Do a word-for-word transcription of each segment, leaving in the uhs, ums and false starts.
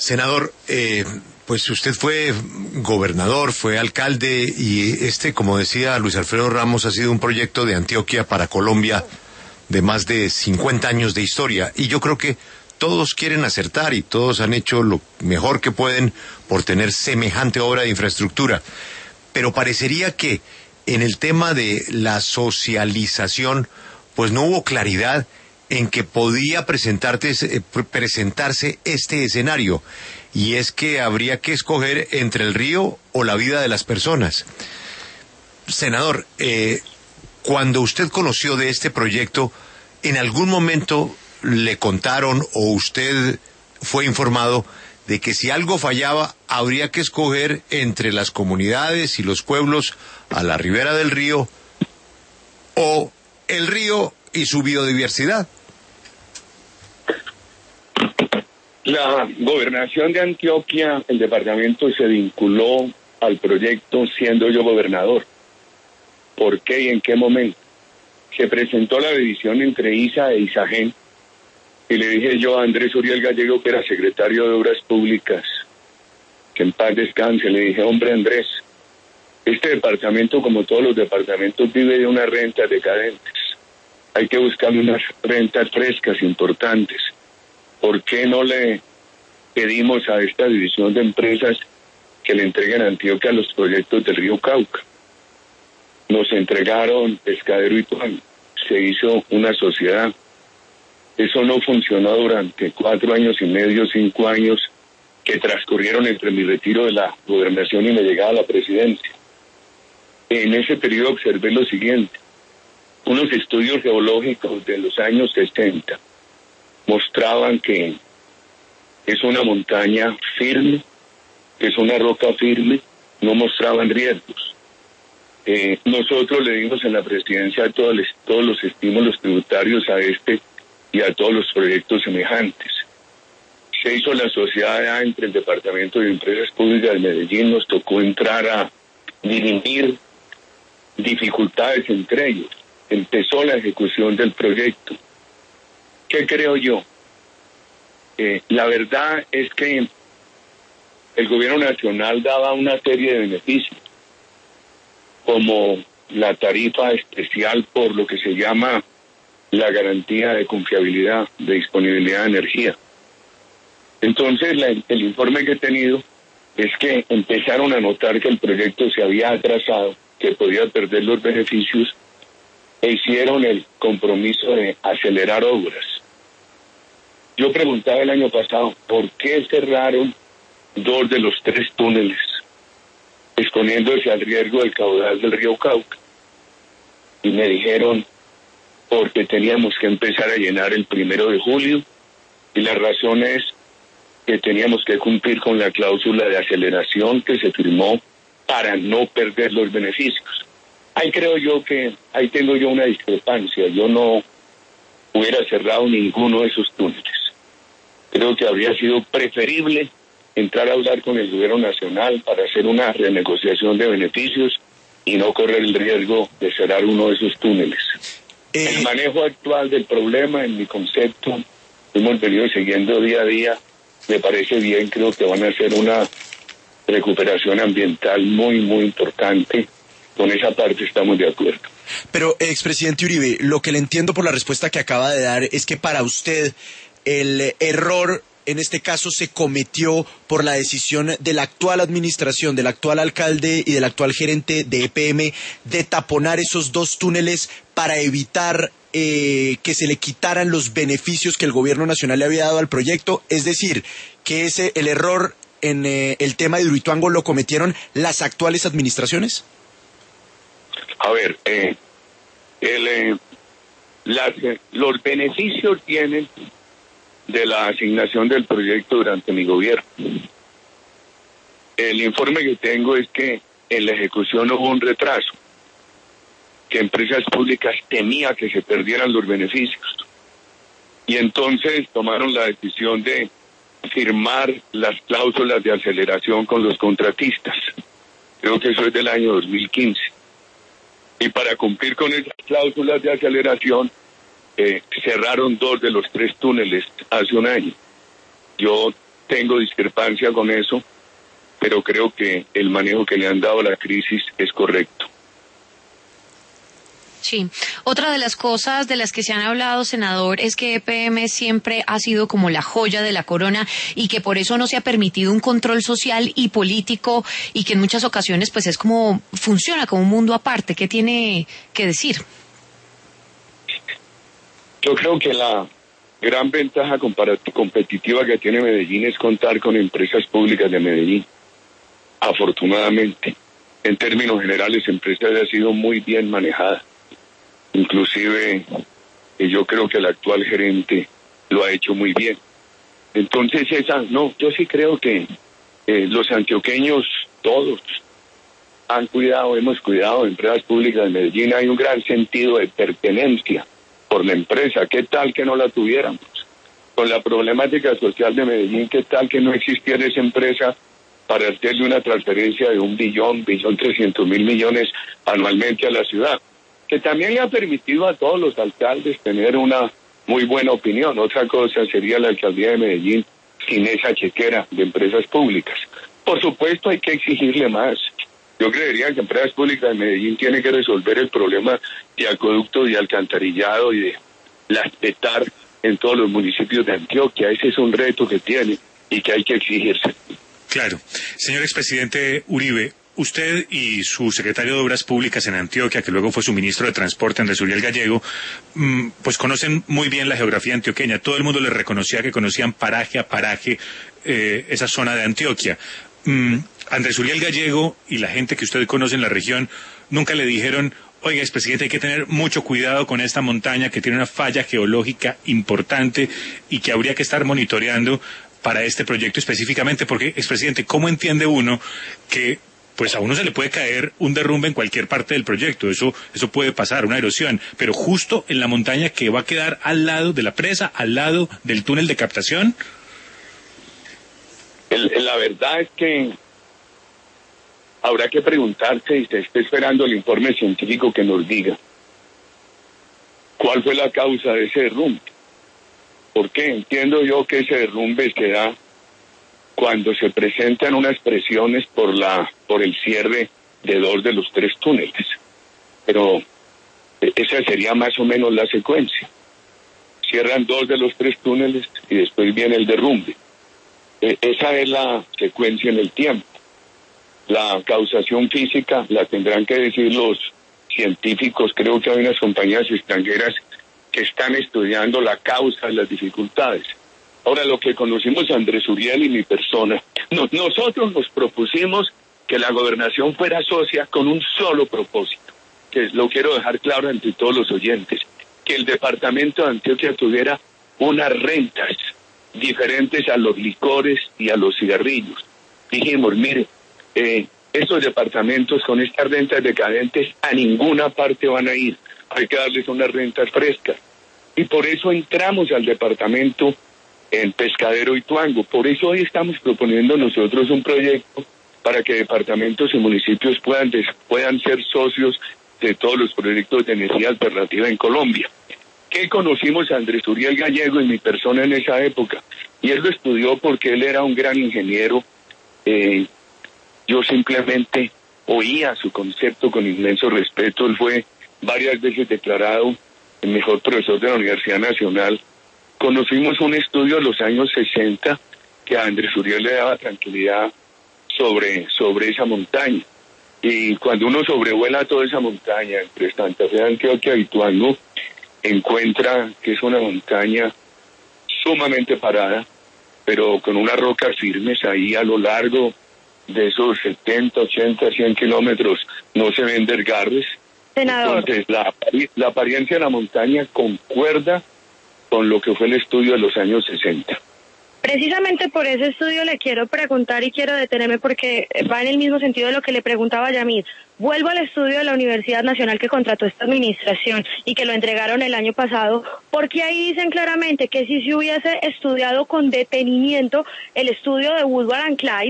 Senador, eh, pues usted fue gobernador, fue alcalde y este, como decía Luis Alfredo Ramos, ha sido un proyecto de Antioquia para Colombia de más de cincuenta años de historia. Y yo creo que todos quieren acertar y todos han hecho lo mejor que pueden por tener semejante obra de infraestructura. Pero parecería que en el tema de la socialización, pues no hubo claridad en que podía presentarse, presentarse este escenario, y es que habría que escoger entre el río o la vida de las personas. Senador, eh, cuando usted conoció de este proyecto, ¿en algún momento le contaron o usted fue informado de que si algo fallaba habría que escoger entre las comunidades y los pueblos a la ribera del río o el río y su biodiversidad? La gobernación de Antioquia, el departamento, se vinculó al proyecto siendo yo gobernador. ¿Por qué y en qué momento? Se presentó la división entre I S A e ISAGEN y le dije yo a Andrés Uriel Gallego, que era secretario de Obras Públicas, que en paz descanse, le dije, hombre Andrés, este departamento, como todos los departamentos, vive de unas rentas decadentes. Hay que buscarle unas rentas frescas, importantes. ¿Por qué no le pedimos a esta división de empresas que le entreguen a Antioquia los proyectos del río Cauca? Nos entregaron Pescadero y Tuán, se hizo una sociedad. Eso no funcionó durante cuatro años y medio, cinco años que transcurrieron entre mi retiro de la gobernación y mi llegada a la presidencia. En ese periodo observé lo siguiente: unos estudios geológicos de los años sesenta mostraban que es una montaña firme, es una roca firme, no mostraban riesgos. Eh, nosotros le dimos en la presidencia todos, les, todos los estímulos tributarios a este y a todos los proyectos semejantes. Se hizo la sociedad entre el Departamento de Empresas Públicas de Medellín, nos tocó entrar a dirimir dificultades entre ellos. Empezó la ejecución del proyecto. ¿Qué creo yo? Eh, la verdad es que el gobierno nacional daba una serie de beneficios, como la tarifa especial por lo que se llama la garantía de confiabilidad, de disponibilidad de energía. Entonces, la, el informe que he tenido es que empezaron a notar que el proyecto se había atrasado, que podía perder los beneficios, e hicieron el compromiso de acelerar obras. Yo preguntaba el año pasado, ¿por qué cerraron dos de los tres túneles, exponiéndose al riesgo del caudal del río Cauca? Y me dijeron, porque teníamos que empezar a llenar el primero de julio, y la razón es que teníamos que cumplir con la cláusula de aceleración que se firmó para no perder los beneficios. Ahí creo yo que, ahí tengo yo una discrepancia. Yo no hubiera cerrado ninguno de esos túneles. Creo que habría sido preferible entrar a hablar con el gobierno nacional para hacer una renegociación de beneficios y no correr el riesgo de cerrar uno de esos túneles. Eh... El manejo actual del problema, en mi concepto, hemos venido siguiendo día a día, me parece bien. Creo que van a hacer una recuperación ambiental muy, muy importante. Con esa parte estamos de acuerdo. Pero, expresidente Uribe, lo que le entiendo por la respuesta que acaba de dar es que para usted el error en este caso se cometió por la decisión de la actual administración, del actual alcalde y del actual gerente de E P M de taponar esos dos túneles para evitar eh, que se le quitaran los beneficios que el gobierno nacional le había dado al proyecto. Es decir, que ese el error en eh, el tema de Hidroituango lo cometieron las actuales administraciones. A ver, eh, el, eh, las, eh, los beneficios tienen de la asignación del proyecto durante mi gobierno. El informe que tengo es que en la ejecución hubo un retraso, que Empresas Públicas temía que se perdieran los beneficios, y entonces tomaron la decisión de firmar las cláusulas de aceleración con los contratistas. Creo que eso es del año dos mil quince. Y para cumplir con esas cláusulas de aceleración, eh, cerraron dos de los tres túneles hace un año. Yo tengo discrepancia con eso, pero creo que el manejo que le han dado a la crisis es correcto. Sí. Otra de las cosas de las que se han hablado, senador, es que E P M siempre ha sido como la joya de la corona y que por eso no se ha permitido un control social y político y que en muchas ocasiones pues es como, funciona como un mundo aparte. ¿Qué tiene que decir? Yo creo que la gran ventaja competitiva que tiene Medellín es contar con empresas públicas de Medellín. Afortunadamente, en términos generales, empresas ha sido muy bien manejada. Inclusive, eh, yo creo que el actual gerente lo ha hecho muy bien. Entonces, esa, no, yo sí creo que eh, los antioqueños, todos, han cuidado, hemos cuidado de empresas públicas de Medellín. Hay un gran sentido de pertenencia por la empresa. ¿Qué tal que no la tuviéramos? Con la problemática social de Medellín, ¿qué tal que no existiera esa empresa para hacerle una transferencia de un billón, billón trescientos mil millones anualmente a la ciudad? Que también le ha permitido a todos los alcaldes tener una muy buena opinión. Otra cosa sería la alcaldía de Medellín sin esa chequera de empresas públicas. Por supuesto, hay que exigirle más. Yo creería que Empresas Públicas de Medellín tiene que resolver el problema de acueducto y alcantarillado y de laspetar en todos los municipios de Antioquia. Ese es un reto que tiene y que hay que exigirse. Claro. Señor expresidente Uribe, usted y su secretario de Obras Públicas en Antioquia, que luego fue su ministro de Transporte, Andrés Uriel Gallego, pues conocen muy bien la geografía antioqueña. Todo el mundo les reconocía que conocían paraje a paraje eh, esa zona de Antioquia. Mm, Andrés Uriel Gallego y la gente que usted conoce en la región nunca le dijeron: oiga, expresidente, hay que tener mucho cuidado con esta montaña que tiene una falla geológica importante y que habría que estar monitoreando para este proyecto específicamente, porque, expresidente, ¿cómo entiende uno que pues a uno se le puede caer un derrumbe en cualquier parte del proyecto? Eso eso puede pasar, una erosión, pero justo en la montaña que va a quedar al lado de la presa, al lado del túnel de captación. El, la verdad es que habrá que preguntarse, y se está esperando el informe científico que nos diga cuál fue la causa de ese derrumbe. Porque entiendo yo que ese derrumbe se da cuando se presentan unas presiones por la por el cierre de dos de los tres túneles. Pero esa sería más o menos la secuencia. Cierran dos de los tres túneles y después viene el derrumbe. Esa es la secuencia en el tiempo. La causación física la tendrán que decir los científicos. Creo que hay unas compañías extranjeras que están estudiando la causa de las dificultades. Ahora, lo que conocimos a Andrés Uriel y mi persona, no, nosotros nos propusimos que la gobernación fuera socia con un solo propósito, que lo quiero dejar claro ante todos los oyentes, que el departamento de Antioquia tuviera unas rentas diferentes a los licores y a los cigarrillos. Dijimos, mire, eh, estos departamentos con estas rentas decadentes a ninguna parte van a ir, hay que darles unas rentas frescas. Y por eso entramos al departamento en Pescadero y Tuango. Por eso hoy estamos proponiendo nosotros un proyecto para que departamentos y municipios puedan, puedan ser socios de todos los proyectos de energía alternativa en Colombia. ¿Qué conocimos a Andrés Uriel Gallego y mi persona en esa época? Y él lo estudió porque él era un gran ingeniero. Eh, yo simplemente oía su concepto con inmenso respeto. Él fue varias veces declarado el mejor profesor de la Universidad Nacional. Conocimos un estudio de los años sesenta que a Andrés Uriel le daba tranquilidad sobre, sobre esa montaña. Y cuando uno sobrevuela toda esa montaña, entre Santa Fe, Antioquia y Tuango, encuentra que es una montaña sumamente parada, pero con unas rocas firmes. Ahí a lo largo de esos setenta, ochenta, cien kilómetros no se ven desgarres. Senador. Entonces, la, la apariencia de la montaña concuerda con lo que fue el estudio de los años sesenta. Precisamente por ese estudio le quiero preguntar y quiero detenerme porque va en el mismo sentido de lo que le preguntaba Yamid. Vuelvo al estudio de la Universidad Nacional que contrató esta administración y que lo entregaron el año pasado, porque ahí dicen claramente que si se hubiese estudiado con detenimiento el estudio de Woodward and Clyde,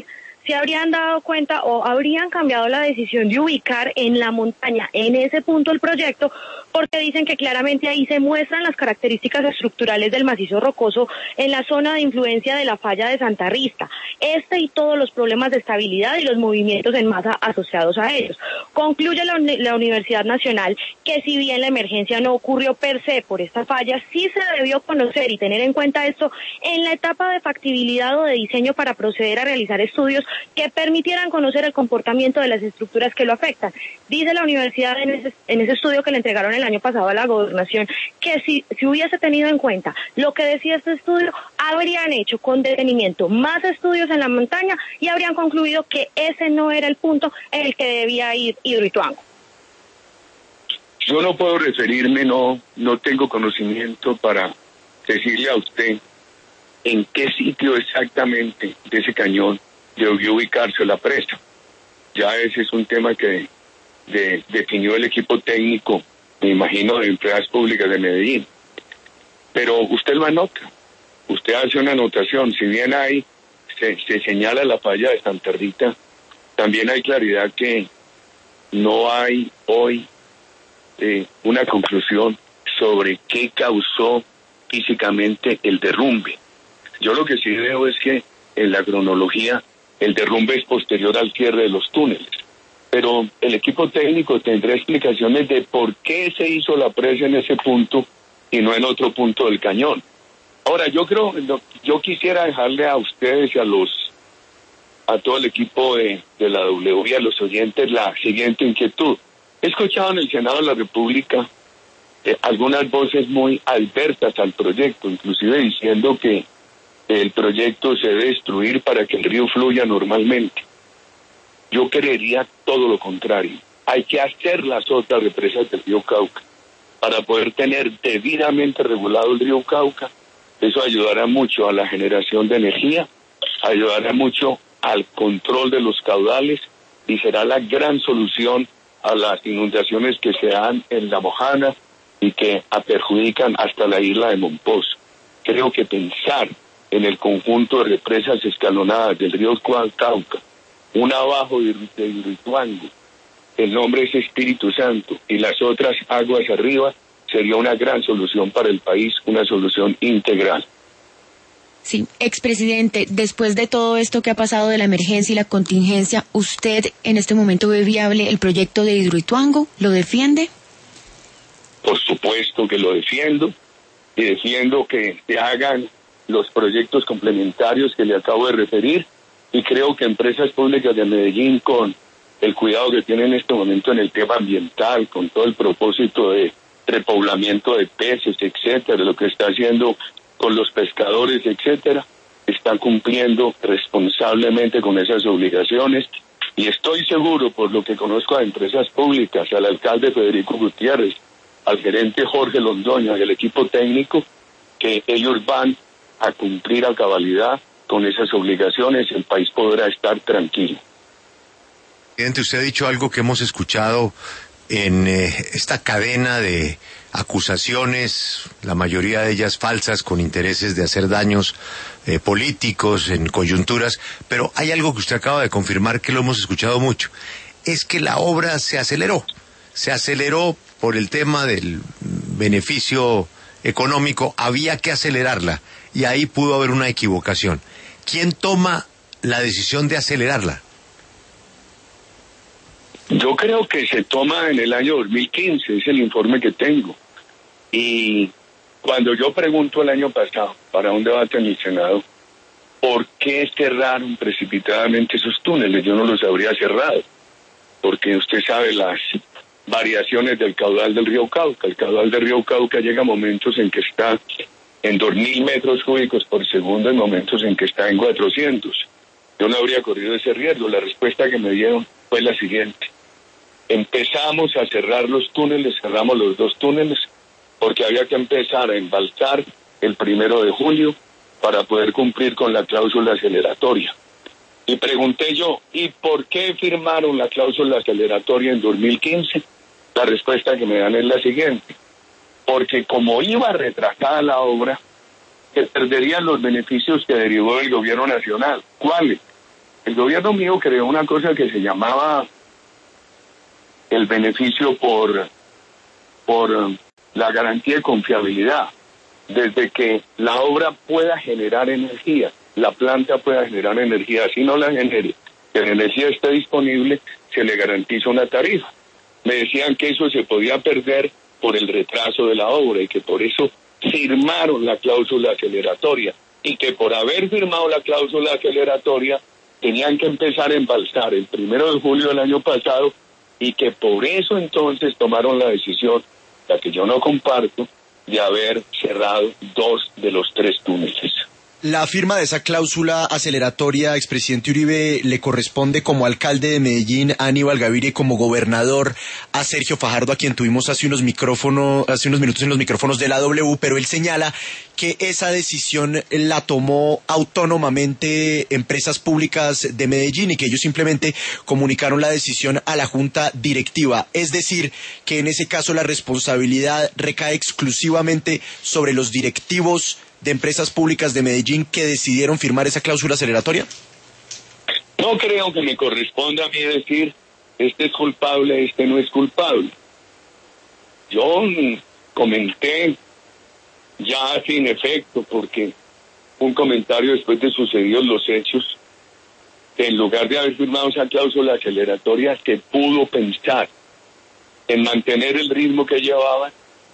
se habrían dado cuenta o habrían cambiado la decisión de ubicar en la montaña, en ese punto el proyecto, porque dicen que claramente ahí se muestran las características estructurales del macizo rocoso en la zona de influencia de la falla de Santa Rita, este y todos los problemas de estabilidad y los movimientos en masa asociados a ellos. Concluye la, la Universidad Nacional que si bien la emergencia no ocurrió per se por esta falla, sí se debió conocer y tener en cuenta esto en la etapa de factibilidad o de diseño para proceder a realizar estudios que permitieran conocer el comportamiento de las estructuras que lo afectan. Dice la universidad en ese, en ese estudio que le entregaron el año pasado a la gobernación que si, si hubiese tenido en cuenta lo que decía este estudio, habrían hecho con detenimiento más estudios en la montaña y habrían concluido que ese no era el punto en el que debía ir Hidroituango. Yo no puedo referirme, no, no tengo conocimiento para decirle a usted en qué sitio exactamente de ese cañón debió ubicarse la presa. Ya ese es un tema que de, definió el equipo técnico, me imagino, de Empresas Públicas de Medellín. Pero usted lo anota, usted hace una anotación, si bien hay, se, se señala la falla de Santa Rita, también hay claridad que no hay hoy eh, una conclusión sobre qué causó físicamente el derrumbe. Yo lo que sí veo es que en la cronología el derrumbe es posterior al cierre de los túneles, pero el equipo técnico tendrá explicaciones de por qué se hizo la presa en ese punto y no en otro punto del cañón. Ahora, yo creo, yo quisiera dejarle a ustedes y a los, a todo el equipo de, de la W y a los oyentes la siguiente inquietud. He escuchado en el Senado de la República eh, algunas voces muy adversas al proyecto, inclusive diciendo que el proyecto se debe destruir para que el río fluya normalmente. Yo creería todo lo contrario. Hay que hacer las otras represas del río Cauca para poder tener debidamente regulado el río Cauca. Eso ayudará mucho a la generación de energía, ayudará mucho al control de los caudales y será la gran solución a las inundaciones que se dan en La Mojana y que perjudican hasta la isla de Monpós. Creo que pensar en el conjunto de represas escalonadas del río Cauca, una abajo de Hidroituango, el nombre es Espíritu Santo, y las otras aguas arriba, sería una gran solución para el país, una solución integral. Sí, expresidente, después de todo esto que ha pasado de la emergencia y la contingencia, ¿usted en este momento ve viable el proyecto de Hidroituango? ¿Lo defiende? Por supuesto que lo defiendo, y defiendo que se hagan los proyectos complementarios que le acabo de referir, y creo que Empresas Públicas de Medellín, con el cuidado que tiene en este momento en el tema ambiental, con todo el propósito de repoblamiento de peces, etcétera, lo que está haciendo con los pescadores, etcétera, está cumpliendo responsablemente con esas obligaciones, y estoy seguro, por lo que conozco a Empresas Públicas, al alcalde Federico Gutiérrez, al gerente Jorge Londoño y al equipo técnico, que ellos van a cumplir a cabalidad con esas obligaciones, el país podrá estar tranquilo. Presidente, usted ha dicho algo que hemos escuchado en eh, esta cadena de acusaciones, la mayoría de ellas falsas, con intereses de hacer daños eh, políticos, en coyunturas, pero hay algo que usted acaba de confirmar que lo hemos escuchado mucho, es que la obra se aceleró, se aceleró por el tema del beneficio económico, había que acelerarla, y ahí pudo haber una equivocación. ¿Quién toma la decisión de acelerarla? Yo creo que se toma en el año dos mil quince, es el informe que tengo. Y cuando yo pregunto el año pasado, para un debate en el Senado, ¿por qué cerraron precipitadamente esos túneles? Yo no los habría cerrado, porque usted sabe las variaciones del caudal del río Cauca. El caudal del río Cauca llega a momentos en que está en dos mil metros cúbicos por segundo, en momentos en que está en cuatrocientos. Yo no habría corrido ese riesgo. La respuesta que me dieron fue la siguiente. Empezamos a cerrar los túneles, cerramos los dos túneles, porque había que empezar a embalsar el primero de julio para poder cumplir con la cláusula aceleratoria. Y pregunté yo, ¿y por qué firmaron la cláusula aceleratoria en dos mil quince? La respuesta que me dan es la siguiente. Porque como iba retrasada la obra, se perderían los beneficios que derivó del gobierno nacional. ¿Cuáles? el gobierno mío creó una cosa que se llamaba el beneficio por, por la garantía de confiabilidad. Desde que la obra pueda generar energía, la planta pueda generar energía, si no la genere, que la energía esté disponible, se le garantiza una tarifa. Me decían que eso se podía perder por el retraso de la obra y que por eso firmaron la cláusula aceleratoria y que por haber firmado la cláusula aceleratoria tenían que empezar a embalsar el primero de julio del año pasado y que por eso entonces tomaron la decisión, la que yo no comparto, de haber cerrado dos de los tres túneles. La firma de esa cláusula aceleratoria, expresidente Uribe, le corresponde como alcalde de Medellín a Aníbal Gaviria y como gobernador a Sergio Fajardo, a quien tuvimos hace unos micrófonos, hace unos minutos en los micrófonos de la W, pero él señala que esa decisión la tomó autónomamente empresas públicas de Medellín y que ellos simplemente comunicaron la decisión a la junta directiva. Es decir, que en ese caso la responsabilidad recae exclusivamente sobre los directivos de empresas públicas de Medellín que decidieron firmar esa cláusula aceleratoria. No creo que me corresponda a mí decir este es culpable, este no es culpable. Yo comenté ya sin efecto, porque un comentario después de sucedidos los hechos, que en lugar de haber firmado esa cláusula aceleratoria se pudo pensar en mantener el ritmo que llevaban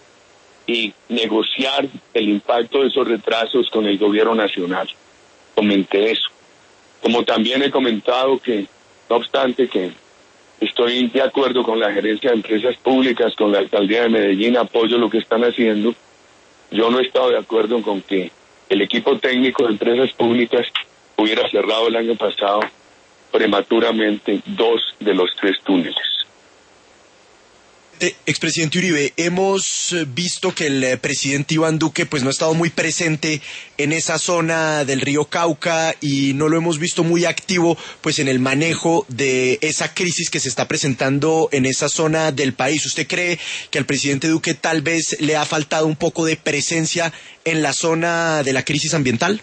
y negociar el impacto de esos retrasos con el gobierno nacional. Comenté eso. Como también he comentado que, no obstante que estoy de acuerdo con la gerencia de empresas públicas, con la alcaldía de Medellín, apoyo lo que están haciendo, yo no he estado de acuerdo con que el equipo técnico de empresas públicas hubiera cerrado el año pasado prematuramente dos de los tres túneles. Eh, expresidente Uribe, hemos visto que el eh, presidente Iván Duque pues no ha estado muy presente en esa zona del río Cauca y no lo hemos visto muy activo pues en el manejo de esa crisis que se está presentando en esa zona del país. ¿Usted cree que al presidente Duque tal vez le ha faltado un poco de presencia en la zona de la crisis ambiental?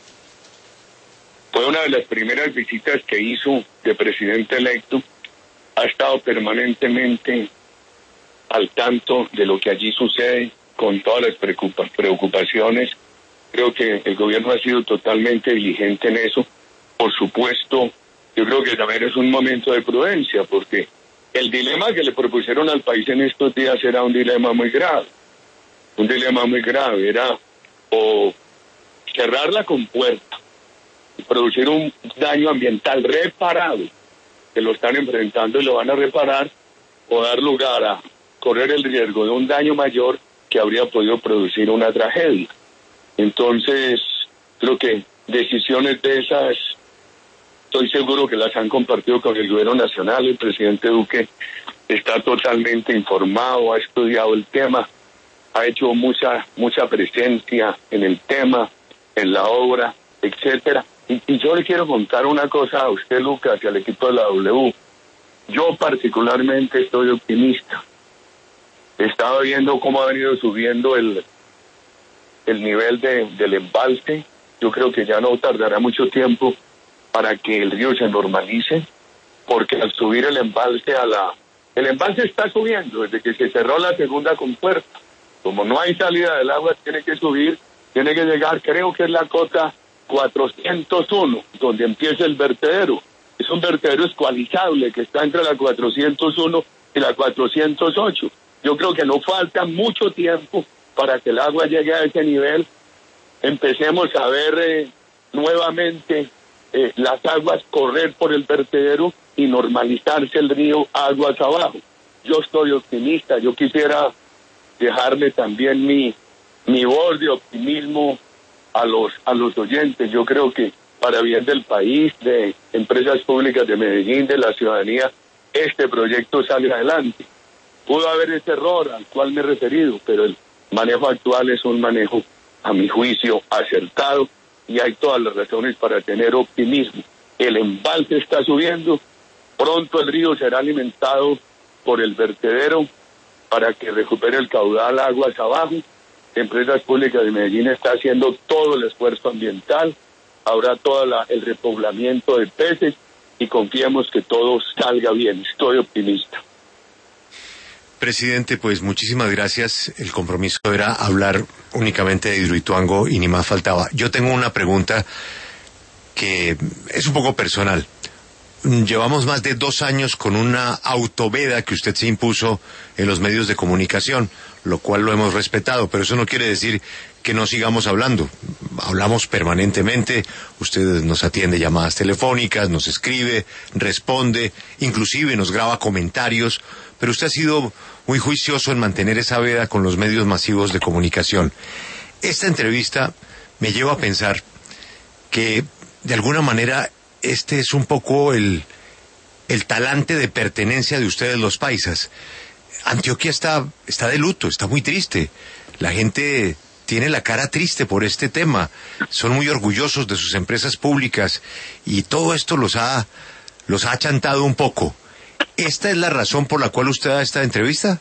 Fue una de las primeras visitas que hizo de presidente electo. Ha estado permanentemente al tanto de lo que allí sucede, con todas las preocupa- preocupaciones. Creo que el gobierno ha sido totalmente diligente en eso. Por supuesto, yo creo que también es un momento de prudencia, porque el dilema que le propusieron al país en estos días era un dilema muy grave. Un dilema muy grave, era o cerrar la compuerta y producir un daño ambiental reparado, que lo están enfrentando y lo van a reparar, o dar lugar a correr el riesgo de un daño mayor que habría podido producir una tragedia. Entonces, creo que decisiones de esas, estoy seguro que las han compartido con el gobierno nacional. El presidente Duque está totalmente informado, ha estudiado el tema, ha hecho mucha mucha presencia en el tema, en la obra, etcétera. Y, y yo le quiero contar una cosa a usted, Lucas, y al equipo de la W. Yo particularmente estoy optimista. Estaba viendo cómo ha venido subiendo el, el nivel de, del embalse. Yo creo que ya no tardará mucho tiempo para que el río se normalice, porque al subir el embalse a la... El embalse está subiendo desde que se cerró la segunda compuerta. Como no hay salida del agua, tiene que subir, tiene que llegar, creo que es la cota cuatrocientos uno, donde empieza el vertedero. Es un vertedero escualizable que está entre la cuatrocientos uno y la cuatrocientos ocho. Yo creo que no falta mucho tiempo para que el agua llegue a ese nivel. Empecemos a ver eh, nuevamente eh, las aguas correr por el vertedero y normalizarse el río aguas abajo. Yo estoy optimista, yo quisiera dejarle también mi, mi voz de optimismo a los, a los oyentes. Yo creo que para bien del país, de empresas públicas de Medellín, de la ciudadanía, este proyecto sale adelante. Pudo haber ese error al cual me he referido, pero el manejo actual es un manejo, a mi juicio, acertado, y hay todas las razones para tener optimismo. El embalse está subiendo, pronto el río será alimentado por el vertedero para que recupere el caudal aguas abajo. Empresas Públicas de Medellín está haciendo todo el esfuerzo ambiental, habrá todo la, el repoblamiento de peces, y confiemos que todo salga bien. Estoy optimista. Presidente, pues muchísimas gracias. El compromiso era hablar únicamente de Hidroituango y ni más faltaba. Yo tengo una pregunta que es un poco personal. Llevamos más de dos años con una autoveda que usted se impuso en los medios de comunicación, lo cual lo hemos respetado, pero eso no quiere decir que no sigamos hablando. Hablamos permanentemente, usted nos atiende llamadas telefónicas, nos escribe, responde, inclusive nos graba comentarios, pero usted ha sido muy juicioso en mantener esa veda con los medios masivos de comunicación. Esta entrevista me lleva a pensar que, de alguna manera, este es un poco el, el talante de pertenencia de ustedes los paisas. Antioquia está, está de luto, está muy triste. La gente tiene la cara triste por este tema. Son muy orgullosos de sus empresas públicas y todo esto los ha, los ha achantado un poco. ¿Esta es la razón por la cual usted da esta entrevista?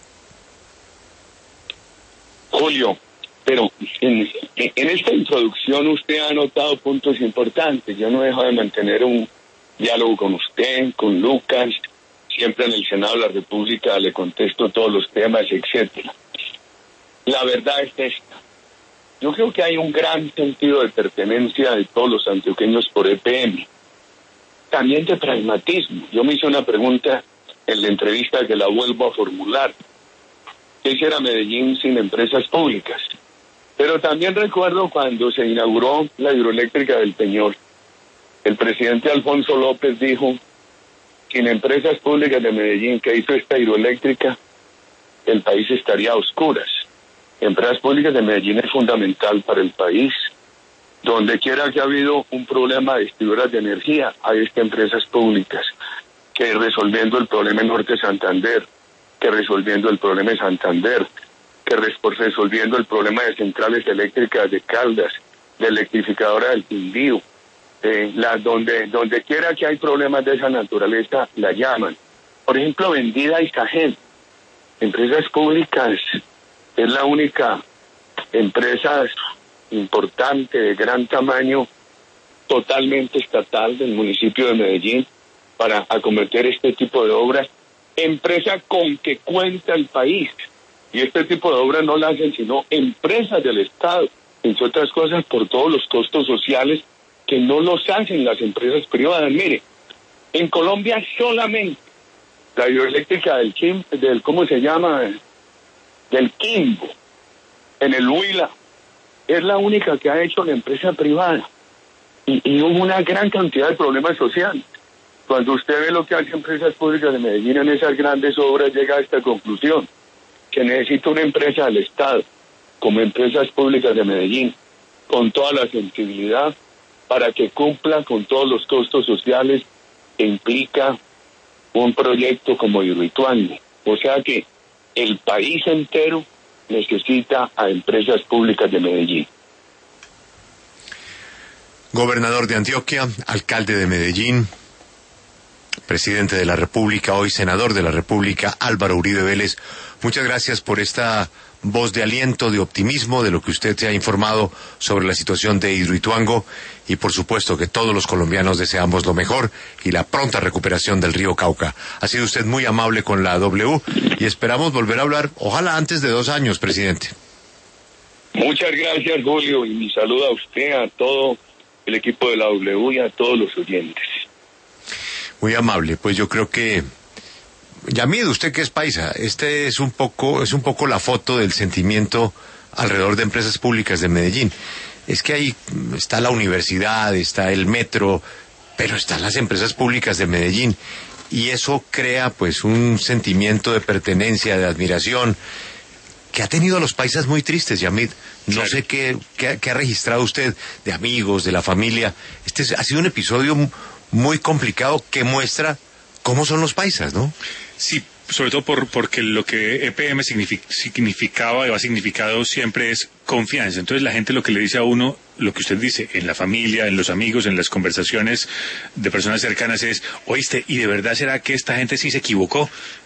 Julio, pero en, en esta introducción usted ha notado puntos importantes. Yo no dejo de mantener un diálogo con usted, con Lucas. Siempre en el Senado de la República le contesto todos los temas, etcétera. La verdad es esta. Yo creo que hay un gran sentido de pertenencia de todos los antioqueños por E P M. También de pragmatismo. Yo me hice una pregunta en la entrevista que la vuelvo a formular. ¿Qué hiciera Medellín sin empresas públicas? Pero también recuerdo cuando se inauguró la hidroeléctrica del Peñol. El presidente Alfonso López dijo, sin empresas públicas de Medellín que hizo esta hidroeléctrica, el país estaría a oscuras. Empresas públicas de Medellín es fundamental para el país. Donde quiera que ha habido un problema de distribuidoras de energía, hay estas empresas públicas que resolviendo el problema en Norte Santander, que resolviendo el problema de Santander, que resolviendo el problema de centrales eléctricas de Caldas, de electrificadora del Quindío, eh, la, donde, donde quiera que hay problemas de esa naturaleza, la llaman. Por ejemplo, Vendida y Cajén, empresas públicas, es la única empresa importante, de gran tamaño, totalmente estatal del municipio de Medellín, para acometer este tipo de obras, empresa con que cuenta el país. Y este tipo de obras no la hacen sino empresas del Estado, entre otras cosas por todos los costos sociales que no los hacen las empresas privadas. Mire, en Colombia solamente la hidroeléctrica del Quim, del ¿cómo se llama? del Quimbo, en el Huila, es la única que ha hecho la empresa privada. Y, y hubo una gran cantidad de problemas sociales. Cuando usted ve lo que hacen empresas públicas de Medellín en esas grandes obras, llega a esta conclusión, que necesita una empresa del Estado, como empresas públicas de Medellín, con toda la sensibilidad, para que cumpla con todos los costos sociales que implica un proyecto como Hidroituango. O sea que el país entero necesita a empresas públicas de Medellín. Gobernador de Antioquia, alcalde de Medellín, presidente de la República, hoy senador de la República, Álvaro Uribe Vélez, muchas gracias por esta voz de aliento, de optimismo, de lo que usted se ha informado sobre la situación de Hidroituango y por supuesto que todos los colombianos deseamos lo mejor y la pronta recuperación del río Cauca. Ha sido usted muy amable con la W y esperamos volver a hablar, ojalá antes de dos años, presidente. Muchas gracias, Julio, y mi saludo a usted, a todo el equipo de la W y a todos los oyentes. Muy amable, pues yo creo que Yamid, usted que es paisa, este es un poco, es un poco la foto del sentimiento alrededor de empresas públicas de Medellín. Es que ahí está la universidad, está el metro, pero están las empresas públicas de Medellín. Y eso crea pues un sentimiento de pertenencia, de admiración, que ha tenido a los paisas muy tristes, Yamid. No claro. sé qué, qué, qué ha registrado usted de amigos, de la familia. Este ha sido un episodio muy complicado que muestra cómo son los paisas, ¿no? Sí, sobre todo por, porque lo que E P M signific, significaba y ha significado siempre es confianza. Entonces la gente lo que le dice a uno, lo que usted dice, en la familia, en los amigos, en las conversaciones de personas cercanas es, oíste, ¿y de verdad será que esta gente sí se equivocó?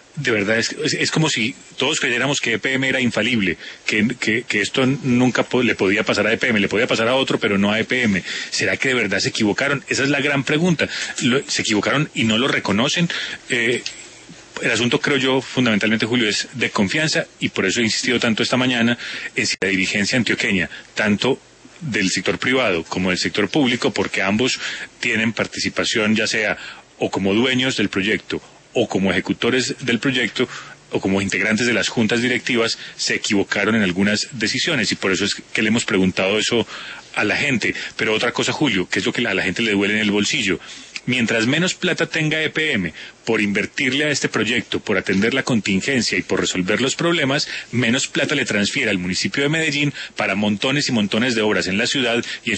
de verdad es, es, es como si todos creyéramos que E P M era infalible, que, que, que esto nunca po- le podía pasar a E P M, le podía pasar a otro, pero no a E P M. ¿Será que de verdad se equivocaron? Esa es la gran pregunta. Lo, ¿Se equivocaron y no lo reconocen? Eh, el asunto, creo yo, fundamentalmente, Julio, es de confianza, y por eso he insistido tanto esta mañana en si la dirigencia antioqueña, tanto del sector privado como del sector público, porque ambos tienen participación, ya sea o como dueños del proyecto o como ejecutores del proyecto o como integrantes de las juntas directivas, se equivocaron en algunas decisiones, y por eso es que le hemos preguntado eso a la gente. Pero otra cosa, Julio, que es lo que a la gente le duele en el bolsillo: mientras menos plata tenga E P M por invertirle a este proyecto, por atender la contingencia y por resolver los problemas, menos plata le transfiere al municipio de Medellín para montones y montones de obras en la ciudad y en